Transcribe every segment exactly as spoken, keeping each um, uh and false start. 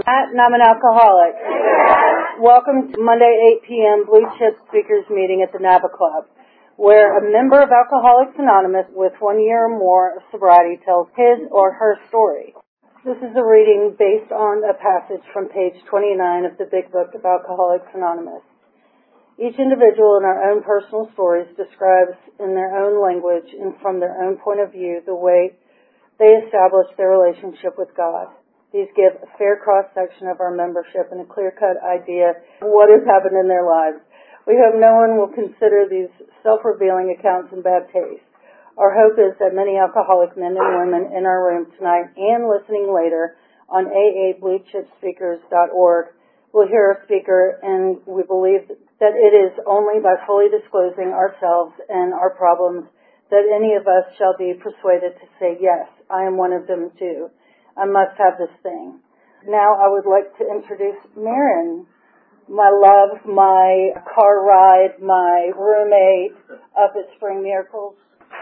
Matt, and I'm an alcoholic. Welcome to Monday at eight p.m. Blue Chip Speakers Meeting at the NABA Club, where a member of Alcoholics Anonymous with one year or more of sobriety tells his or her story. This is a reading based on a passage from page twenty-nine of the Big Book of Alcoholics Anonymous. Each individual in our own personal stories describes in their own language and from their own point of view the way they establish their relationship with God. These give a fair cross-section of our membership and a clear-cut idea of what has happened in their lives. We hope no one will consider these self-revealing accounts in bad taste. Our hope is that many alcoholic men and women in our room tonight and listening later on A A blue chip speakers dot org will hear our speaker, and we believe that it is only by fully disclosing ourselves and our problems that any of us shall be persuaded to say, yes, I am one of them too. I must have this thing. Now I would like to introduce Marin, my love, my car ride, my roommate up at Spring Miracles.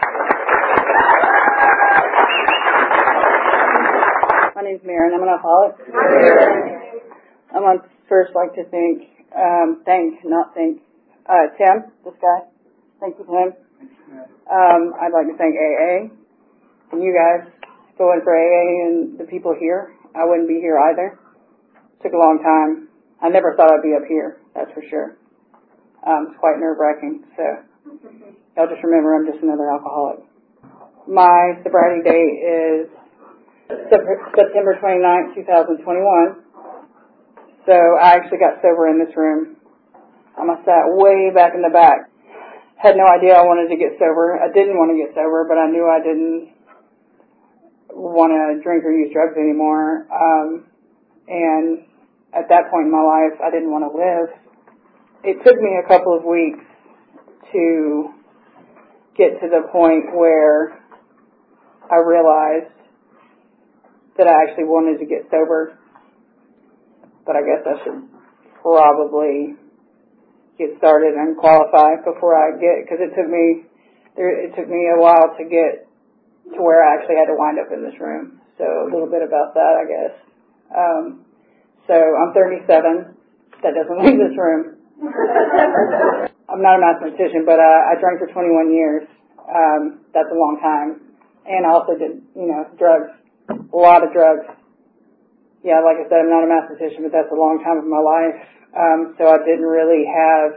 My name's Marin. I'm an alcoholic. I want to first like to thank, um, thank, not thank, uh, Tim, this guy. Thank you, Tim. Um, I'd like to thank A A and you guys. If it wasn't for A A and the people here, I wouldn't be here either. It took a long time. I never thought I'd be up here, that's for sure. Um, it's quite nerve-wracking, so y'all just remember I'm just another alcoholic. My sobriety date is September twenty-ninth, twenty twenty-one. So I actually got sober in this room. Um, I sat way back in the back. Had no idea I wanted to get sober. I didn't want to get sober, but I knew I didn't want to drink or use drugs anymore. Um, and at that point in my life, I didn't want to live. It took me a couple of weeks to get to the point where I realized that I actually wanted to get sober. But I guess I should probably get started and qualify before I get, because it took me, it took me a while to get to where I actually had to wind up in this room. So a little bit about that, I guess. Um, so I'm thirty-seven. That doesn't leave this room. I'm not a mathematician, but uh, I drank for twenty-one years. Um, that's a long time. And I also did, you know, drugs. A lot of drugs. Yeah, like I said, I'm not a mathematician, but that's a long time of my life. Um, so I didn't really have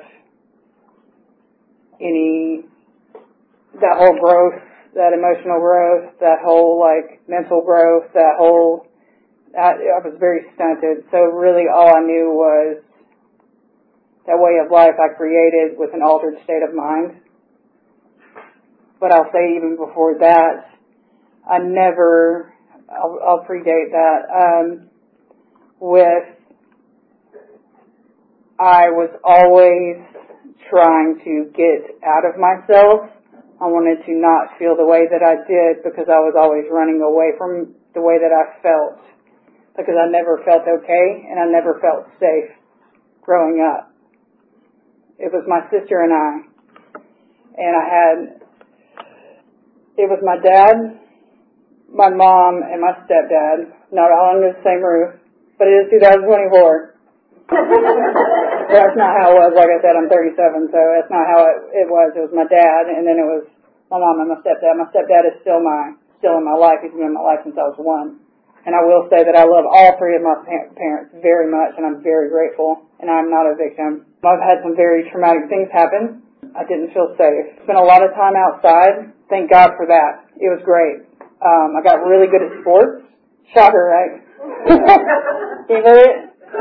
any, that whole growth, that emotional growth, that whole, like, mental growth, that whole, I, I was very stunted. So really all I knew was that way of life I created with an altered state of mind. But I'll say even before that, I never, I'll, I'll predate that, um, with, I was always trying to get out of myself. I wanted to not feel the way that I did because I was always running away from the way that I felt, because I never felt okay and I never felt safe growing up. It was my sister and I, and I had, it was my dad, my mom, and my stepdad, not all under the same roof, but it is two thousand twenty-four. That's not how it was. Like I said, I'm thirty-seven, so that's not how it, it was. It was my dad, and then it was my mom and my stepdad. My stepdad is still my still in my life. He's been in my life since I was one. And I will say that I love all three of my pa- parents very much, and I'm very grateful, and I'm not a victim. I've had some very traumatic things happen. I didn't feel safe. Spent a lot of time outside. Thank God for that. It was great. Um, I got really good at sports. Shocker, right? Can you believe it?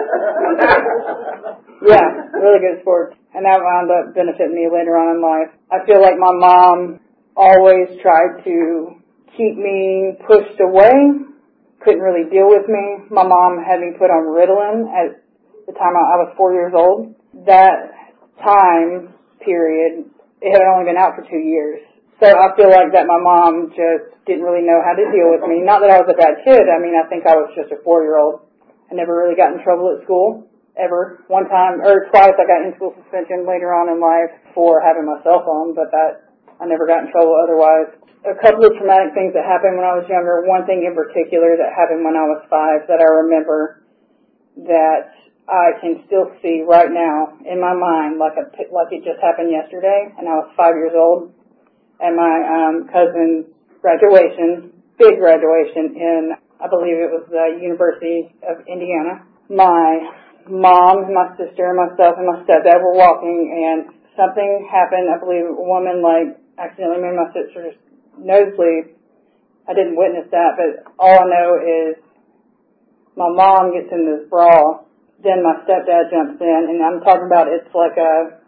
Yeah, really good at sports. And that wound up benefiting me later on in life. I feel like my mom always tried to keep me pushed away, couldn't really deal with me. My mom had me put on Ritalin at the time I was four years old. That time period, it had only been out for two years. So I feel like that my mom just didn't really know how to deal with me. Not that I was a bad kid. I mean, I think I was just a four-year-old. I never really got in trouble at school, ever. One time, or twice I got in school suspension later on in life for having my cell phone, but that, I never got in trouble otherwise. A couple of traumatic things that happened when I was younger. One thing in particular that happened when I was five that I remember that I can still see right now in my mind, like a, like it just happened yesterday, and I was five years old, and my um, cousin's graduation, big graduation in, I believe it was the University of Indiana. My mom, my sister, myself, and my stepdad were walking, and something happened. I believe a woman, like, accidentally made my sister's nosebleed. I didn't witness that, but all I know is my mom gets in this brawl. Then my stepdad jumps in, and I'm talking about it's like a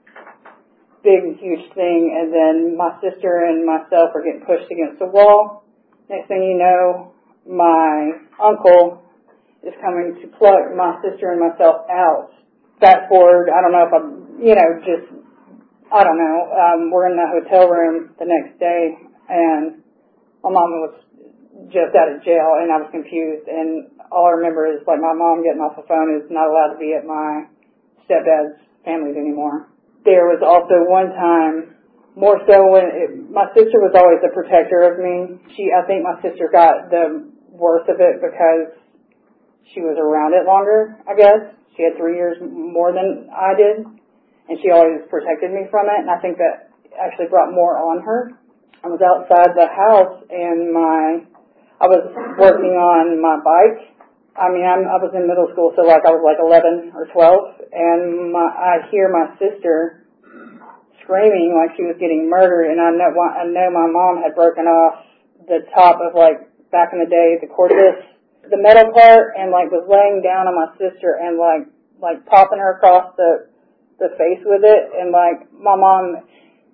big, huge thing, and then my sister and myself are getting pushed against the wall. Next thing you know, my uncle is coming to pluck my sister and myself out. Fast forward, I don't know if I'm, you know, just, I don't know. Um, we're in that hotel room the next day, and my mom was just out of jail, and I was confused, and all I remember is, like, my mom getting off the phone is not allowed to be at my stepdad's families anymore. There was also one time, more so when it, my sister was always a protector of me. She, I think my sister got the worst of it because she was around it longer, I guess. She had three years more than I did, and she always protected me from it, and I think that actually brought more on her. I was outside the house, and my I was working on my bike. I mean, I'm, I was in middle school, so like I was like eleven or twelve, and my, I hear my sister screaming like she was getting murdered, and I know I know my mom had broken off the top of, like, back in the day, the cordless, the metal part, and like was laying down on my sister and like like popping her across the the face with it, and like my mom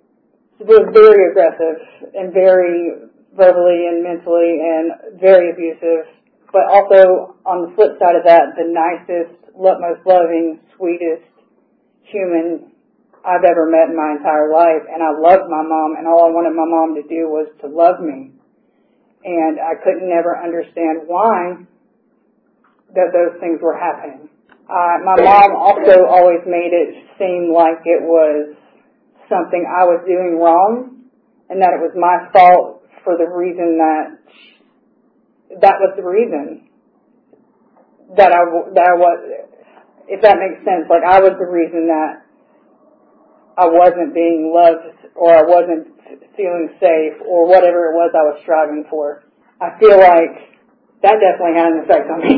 was very aggressive and very verbally and mentally and very abusive, but also on the flip side of that, the nicest, most loving, sweetest human I've ever met in my entire life. And I loved my mom, and all I wanted my mom to do was to love me. And I couldn't never understand why that those things were happening. Uh, my mom also always made it seem like it was something I was doing wrong, and that it was my fault for the reason that that was the reason that I, that I was, if that makes sense, like I was the reason that I wasn't being loved or I wasn't feeling safe or whatever it was I was striving for. I feel like that definitely had an effect on me.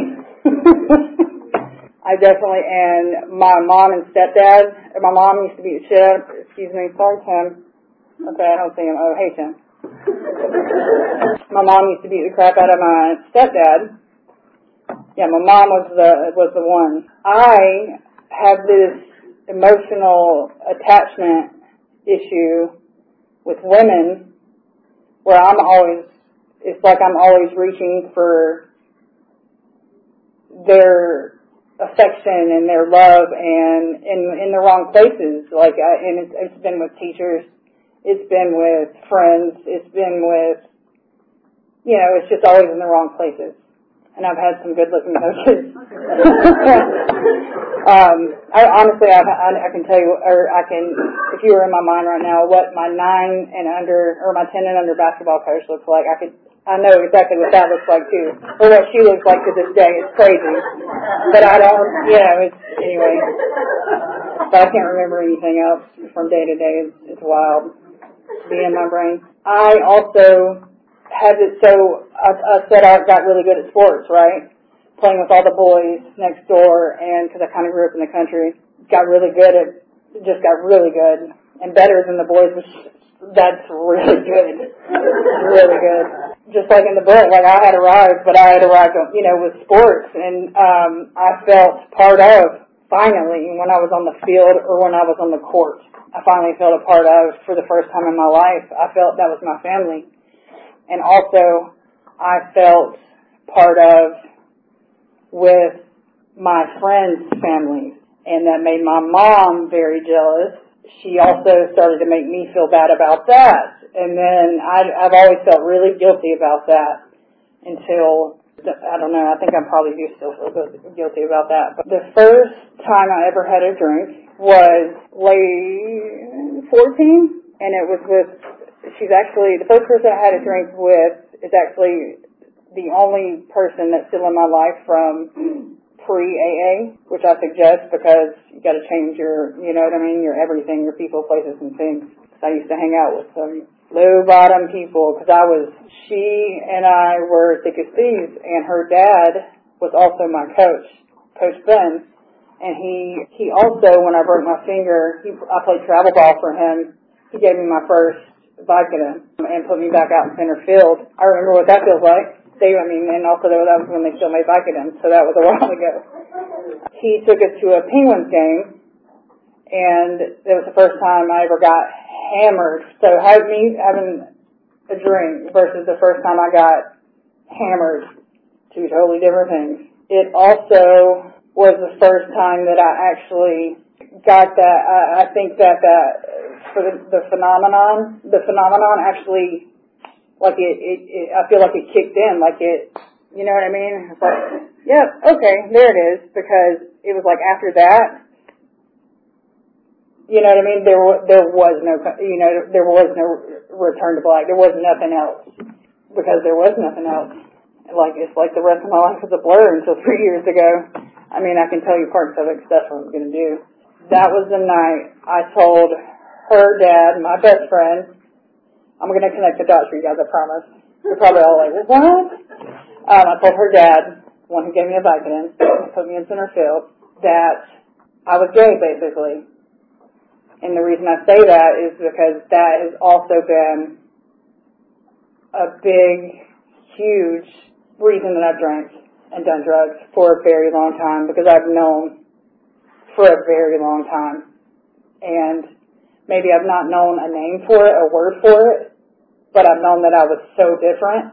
I definitely, and my mom and stepdad, my mom used to beat the shit out of, excuse me, sorry Tim. Okay, I don't see him. Oh, hey Tim. My mom used to beat the crap out of my stepdad. Yeah, my mom was the was the one. I have this emotional attachment issue with women where I'm always, it's like I'm always reaching for their affection and their love and in in the wrong places. Like, I, and it's, it's been with teachers. It's been with friends. It's been with, you know, it's just always in the wrong places. And I've had some good-looking coaches. um, I, honestly, I, I, I can tell you, or I can, if you were in my mind right now, what my nine and under, or my ten and under basketball coach looks like. I could, I know exactly what that looks like too, or what she looks like to this day. It's crazy, but I don't, you know, it's anyway. But I can't remember anything else from day to day. It's, it's wild. Be in my brain. I also had it, so I, I said I got really good at sports, right? Playing with all the boys next door, and because I kind of grew up in the country, got really good at, just got really good, and better than the boys, which, that's really good. Really good. Just like in the book, like I had arrived, but I had arrived, you know, with sports, and um, I felt part of, finally, when I was on the field or when I was on the court. I finally felt a part of, for the first time in my life, I felt that was my family. And also, I felt part of with my friends' families. And that made my mom very jealous. She also started to make me feel bad about that. And then I, I've always felt really guilty about that until, I don't know, I think I probably do still feel guilty about that. But the first time I ever had a drink was late fourteen, and it was with, she's actually, the first person I had a drink with is actually the only person that's still in my life from pre-A A, which I suggest because you got to change your, you know what I mean, your everything, your people, places, and things. I used to hang out with some low-bottom people because I was, she and I were thick as thieves, and her dad was also my coach, Coach Ben, and he, he also, when I broke my finger, he, I played travel ball for him. He gave me my first Vicodin and put me back out in center field. I remember what that feels like. They, I mean, and also that was when they still made Vicodin, so that was a while ago. He took us to a Penguins game, and it was the first time I ever got hammered. So have me having a drink versus the first time I got hammered, two totally different things. It also was the first time that I actually got that. I, I think that that for the, the phenomenon, the phenomenon actually. Like it, it, it, I feel like it kicked in, like it, you know what I mean? It's like, yep, okay, there it is, because it was like after that, you know what I mean? There was, there was no, you know, there was no return to black. There was nothing else, because there was nothing else. Like, it's like the rest of my life was a blur until three years ago. I mean, I can tell you parts of it, because that's what I'm going to do. That was the night I told her dad, my best friend, I'm going to connect the dots for you guys, I promise. You're probably all like, what? Um, I told her dad, the one who gave me a Vicodin, put me in center field, that I was gay, basically. And the reason I say that is because that has also been a big, huge reason that I've drank and done drugs for a very long time, because I've known for a very long time. And maybe I've not known a name for it, a word for it, but I've known that I was so different.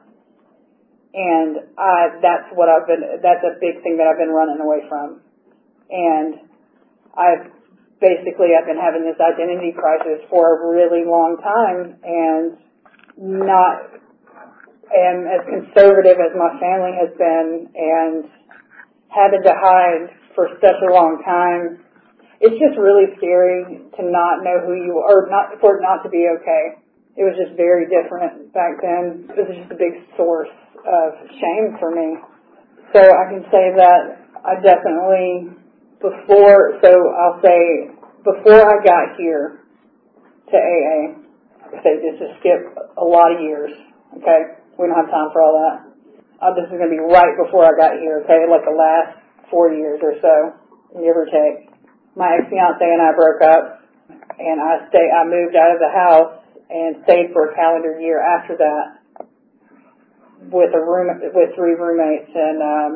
And I, that's what I've been, that's a big thing that I've been running away from. And I've basically, I've been having this identity crisis for a really long time, and not, am as conservative as my family has been, and having to hide for such a long time. It's just really scary to not know who you are, or not, for it not to be okay. It was just very different back then. It was just a big source of shame for me. So I can say that I definitely, before, so I'll say, before I got here to A A, I say just to skip a lot of years, okay? We don't have time for all that. Uh, this is going to be right before I got here, okay? Like the last four years or so, give or take. My ex-fiance and I broke up, and I stay. I moved out of the house and stayed for a calendar year after that with a room with three roommates. And um,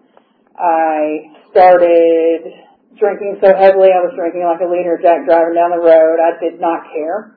I started drinking so heavily. I was drinking like a liter of Jack driving down the road. I did not care.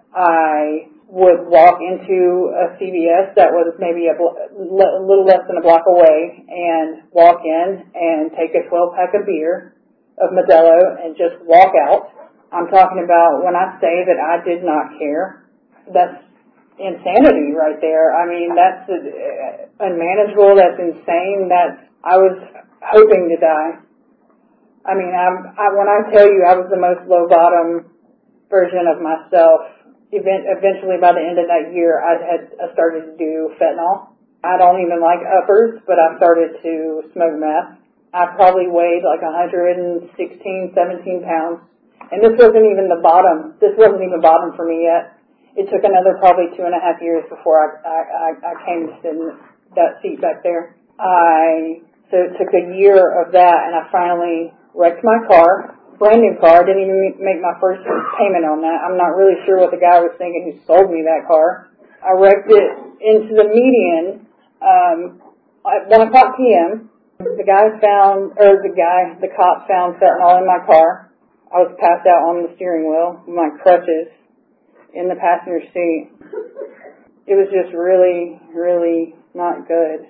I would walk into a C V S that was maybe a, blo- a little less than a block away, and walk in and take a twelve pack of beer of Modelo and just walk out. I'm talking about when I say that I did not care, that's insanity right there. I mean, that's uh, unmanageable, that's insane, that's, I was hoping to die. I mean, I'm, I, when I tell you I was the most low bottom version of myself, event, eventually by the end of that year I had I started to do fentanyl. I don't even like uppers, but I started to smoke meth. I probably weighed like one hundred sixteen, seventeen pounds. And this wasn't even the bottom. This wasn't even bottom for me yet. It took another probably two and a half years before I, I, I came to sit in that seat back there. I, so it took a year of that, and I finally wrecked my car. Brand new car. Didn't even make my first payment on that. I'm not really sure what the guy was thinking who sold me that car. I wrecked it into the median um, at one o'clock p.m. The guy found, or the guy, the cop found fentanyl in my car. I was passed out on the steering wheel with my crutches in the passenger seat. It was just really, really not good.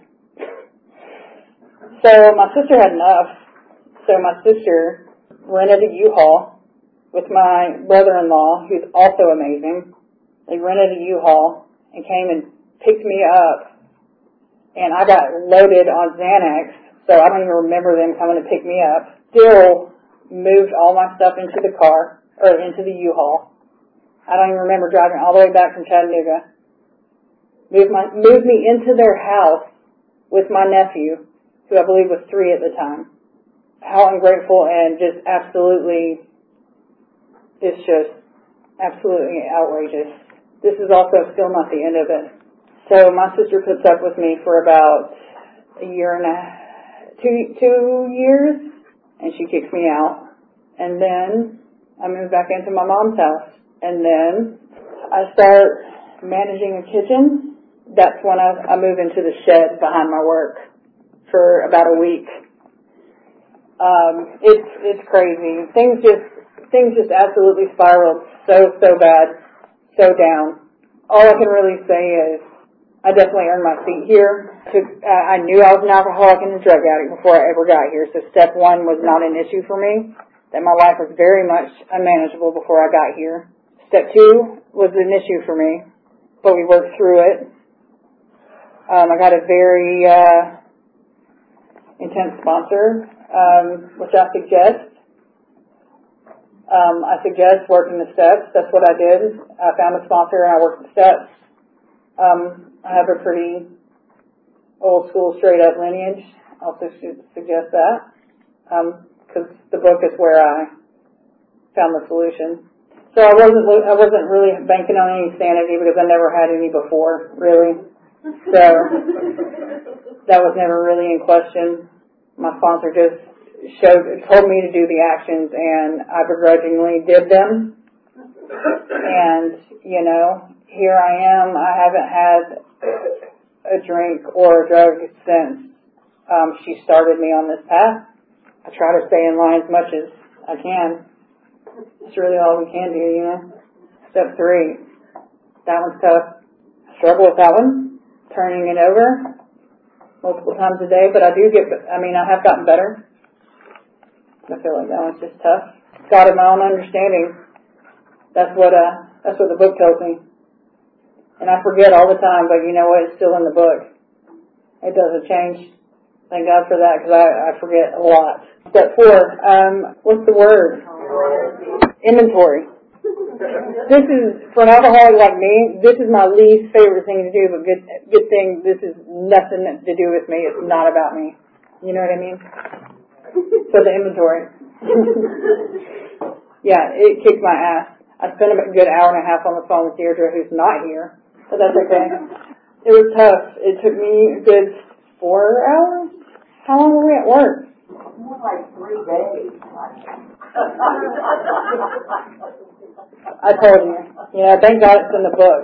So my sister had enough. So my sister rented a U-Haul with my brother-in-law, who's also amazing. They rented a U-Haul and came and picked me up. And I got loaded on Xanax. So I don't even remember them coming to pick me up. Still moved all my stuff into the car, or into the U-Haul. I don't even remember driving all the way back from Chattanooga. Moved, my, moved me into their house with my nephew, who I believe was three at the time. how ungrateful and just absolutely, it's just absolutely outrageous. This is also still not the end of it. So my sister puts up with me for about a year and a two two years, and she kicks me out. And then I move back into my mom's house, and then I start managing a kitchen. That's when I, I move into the shed behind my work for about a week. Um, it's it's crazy. Things just things just absolutely spiraled so so bad, so down. All I can really say is I definitely earned my seat here. To, uh, I knew I was an alcoholic and a drug addict before I ever got here. So step one was not an issue for me. That my life was very much unmanageable before I got here. Step two was an issue for me, but we worked through it. Um, I got a very uh, intense sponsor. Um, which I suggest. Um, I suggest working the steps. That's what I did. I found a sponsor and I worked the steps. Um, I have a pretty old school, straight up lineage. I also should suggest that because um, the book is where I found the solution. So I wasn't I wasn't really banking on any sanity because I never had any before, really. So that was never really in question. My sponsor just showed, told me to do the actions, and I begrudgingly did them. And, you know, here I am. I haven't had a drink or a drug since um, she started me on this path. I try to stay in line as much as I can. It's really all we can do, you know. Step three. That one's tough. I struggle with that one. Turning it over multiple times a day, but I do get, I mean, I have gotten better. I feel like that one's just tough. God of my own understanding. That's what, uh, that's what the book tells me. And I forget all the time, but you know what? It's still in the book. It doesn't change. Thank God for that, because I, I forget a lot. Step four, um, what's the word? Inventory. This is, for an alcoholic like me, this is my least favorite thing to do, but good good thing, this is nothing to do with me. It's not about me. You know what I mean? So the inventory. Yeah, it kicked my ass. I spent a good hour and a half on the phone with Deirdre, who's not here, but that's okay. It was tough. It took me a good four hours. How long were we at work? More like three days. I told you. You know, thank God it's in the book.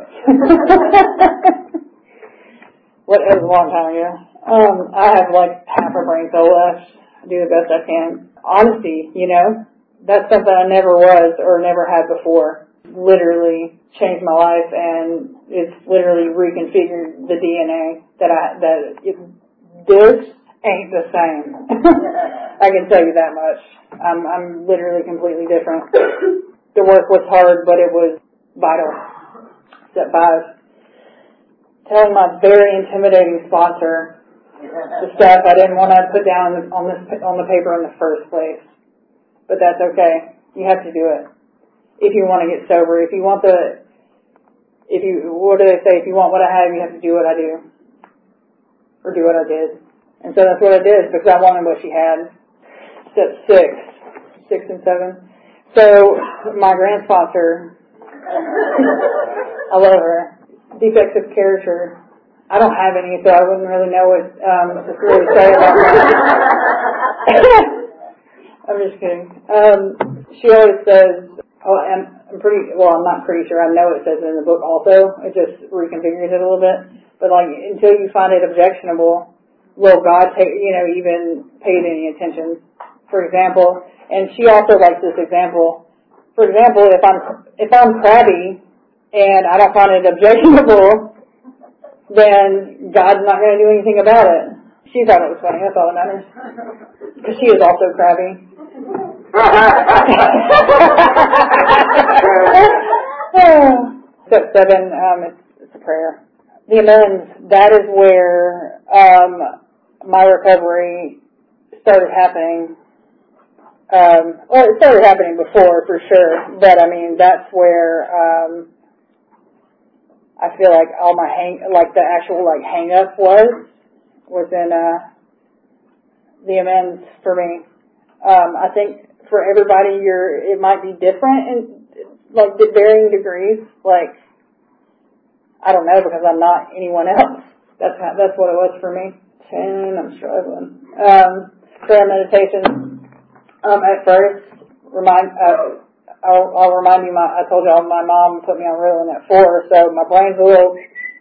What, it was a long time ago. Um, I have like half a brain cell left. I do the best I can. Honesty, you know, that's something I never was or never had before. Literally changed my life, and it's literally reconfigured the D N A that I, that it, this ain't the same. I can tell you that much. I'm, I'm literally completely different. The work was hard, but it was vital. Step five. Telling my very intimidating sponsor the stuff I didn't want to put down on this on the paper in the first place. But that's okay. You have to do it. If you want to get sober, if you want the, if you, what do they say? If you want what I have, you have to do what I do. Or do what I did. And so that's what I did, because I wanted what she had. Step six. Six and seven. So, my grand sponsor, I love her. Defects of character. I don't have any, so I wouldn't really know what um, to really say about that. I'm just kidding. Um, she always says, oh, I'm, I'm pretty, well, I'm not pretty sure. I know it says it in the book also. It just reconfigures it a little bit. But, like, until you find it objectionable, will God take, you know, even paid any attention? For example, and she also likes this example. For example, if I'm if I'm crabby and I don't find it objectionable, then God's not going to do anything about it. She thought it was funny. That's all that matters. Because she is also crabby. Step seven, um, it's, it's a prayer. The amends. That is where um, my recovery started happening. Um, well, it started happening before, for sure, but I mean, that's where, um, I feel like all my hang, like the actual, like, hang up was, was in, uh, the amends for me. Um, I think for everybody, you're, it might be different in, like, varying degrees. Like, I don't know, because I'm not anyone else. That's how, that's what it was for me. Ten, I'm struggling. Um, prayer meditation. Um, at first, remind, uh, I'll, I'll remind you, my, I told y'all my mom put me on Ritalin at four, so my brain's a little,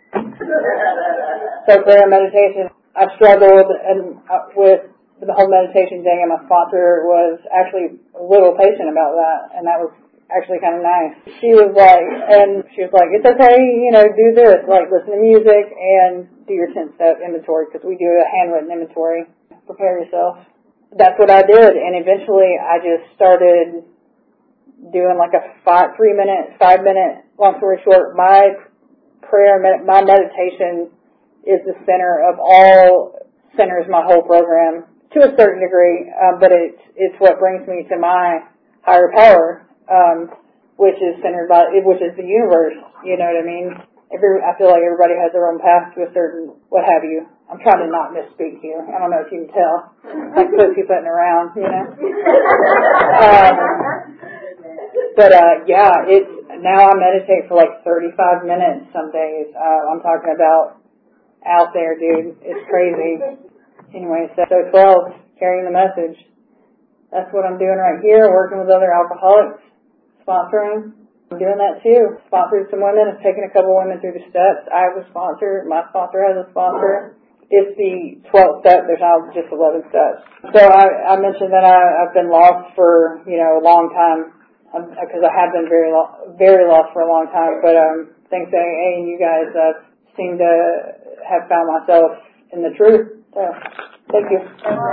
so prayer meditation, I struggled and uh, with the whole meditation thing, and my sponsor was actually a little patient about that, and that was actually kind of nice. She was like, and she was like, it's okay, you know, do this, like listen to music and do your ten-step inventory, because we do a handwritten inventory. Prepare yourself. That's what I did, and eventually I just started doing like a five, three minute, five minute, long story short, my prayer, my meditation is the center of all, centers my whole program to a certain degree, um, but it's, it's what brings me to my higher power, um, which is centered by, which is the universe, you know what I mean? Every, I feel like everybody has their own path to a certain, what have you. I'm trying to not misspeak here. I don't know if you can tell. Like pussy putting around, you know. Um, but uh, yeah, it's now I meditate for like thirty-five minutes some days. Uh, I'm talking about out there, dude. It's crazy. Anyway, so, so twelve, carrying the message. That's what I'm doing right here, working with other alcoholics, sponsoring. I'm doing that too. Sponsored some women, I've taken a couple women through the steps. I have a sponsor. My sponsor has a sponsor. It's the twelfth step. There's now just eleven steps. So I, I mentioned that I, I've been lost for, you know, a long time, because um, I have been very, lo- very lost for a long time. But um, thanks to A A and you guys, I seem to have found myself in the truth. So thank you.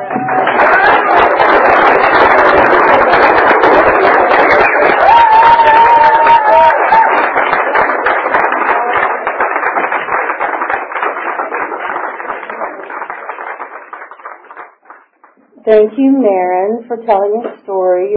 Thank you, Maren, for telling your story.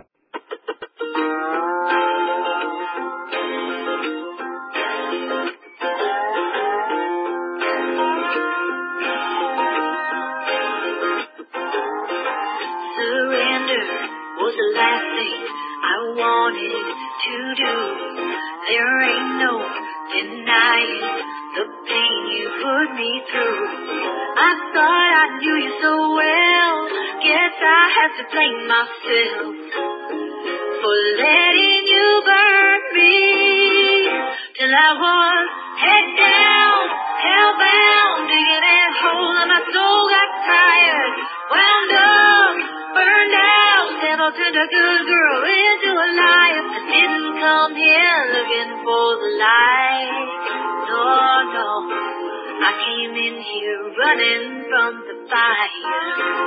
Surrender was the last thing I wanted to do. There ain't no denying the pain you put me through. I thought I knew you so well. Guess I have to blame myself for letting you burn me till I was head down, hellbound, digging a hole in my soul. Got tired, wound up, burned out. Devil turned a good girl into a liar. I didn't come here looking for the light. No, no, I came in here running from the fire.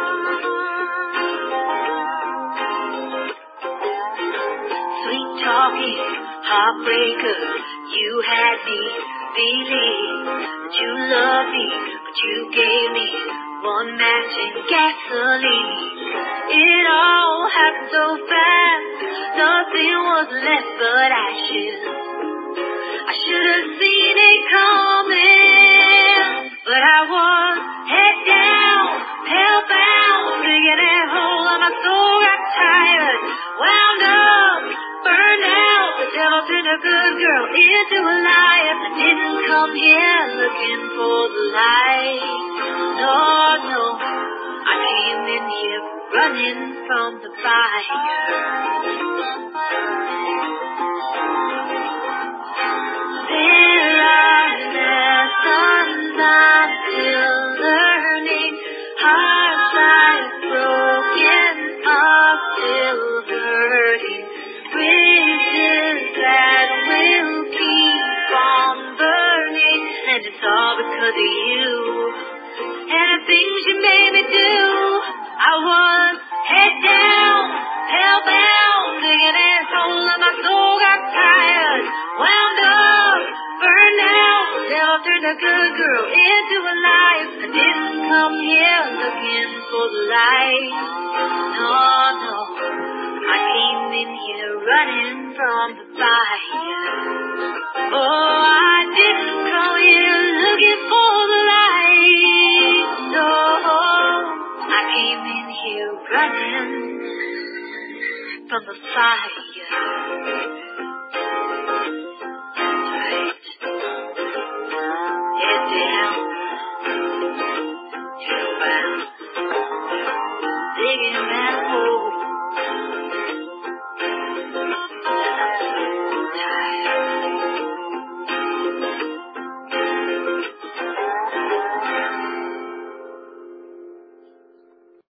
Sweet talking, heartbreaker, you had me believe that you loved me, but you gave me one match and gasoline. It all happened so fast, nothing was left but ashes. I should have seen it coming, but I was head down, hellbound, digging a hole in my soul. Got tired, wound up, burned out. The devil turned a good girl into a liar. I didn't come here looking for the light. No, no, I came in here running from the fire. There are lessons I'm still learning, hearts I've broken are still hurting, bridges that will keep on burning, and it's all because of you and the things you made me do. I was head down, hellbound, digging a hole in my soul. Got tired, wound up, burned out. The devil turned a good girl into a liar. I didn't come here looking for the light. No, no, I came in here running from the fire. Oh, I didn't come here looking for the light. No, I came in here running from the fire. Right. Head down, hellbound, digging that hole.